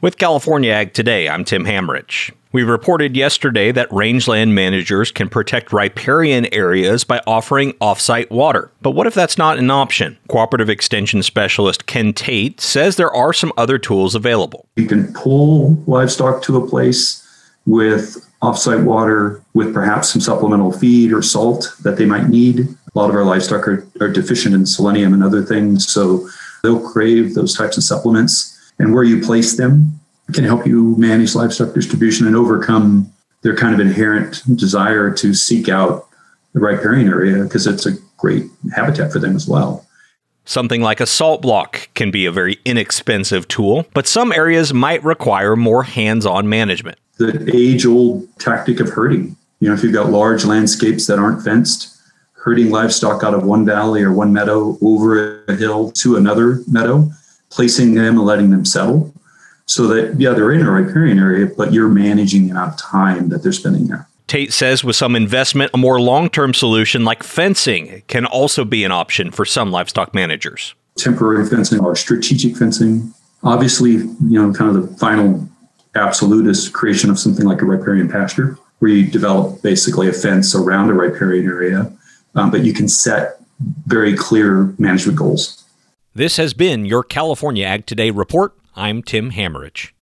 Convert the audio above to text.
With California Ag Today, I'm Tim Hamrich. We reported yesterday that rangeland managers can protect riparian areas by offering off-site water. But what if that's not an option? Cooperative Extension Specialist Ken Tate says there are some other tools available. You can pull livestock to a place with off-site water with perhaps some supplemental feed or salt that they might need. A lot of our livestock are deficient in selenium and other things, so they'll crave those types of supplements. And where you place them can help you manage livestock distribution and overcome their kind of inherent desire to seek out the riparian area because it's a great habitat for them as well. Something like a salt block can be a very inexpensive tool, but some areas might require more hands-on management. The age-old tactic of herding. If you've got large landscapes that aren't fenced, herding livestock out of one valley or one meadow over a hill to another meadow, placing them and letting them settle so that, they're in a riparian area, but you're managing the amount of time that they're spending there. Tate says with some investment, a more long-term solution like fencing can also be an option for some livestock managers. Temporary fencing or strategic fencing. Obviously, kind of the final absolute is creation of something like a riparian pasture, where you develop basically a fence around a riparian area, but you can set very clear management goals. This has been your California Ag Today report. I'm Tim Hamrich.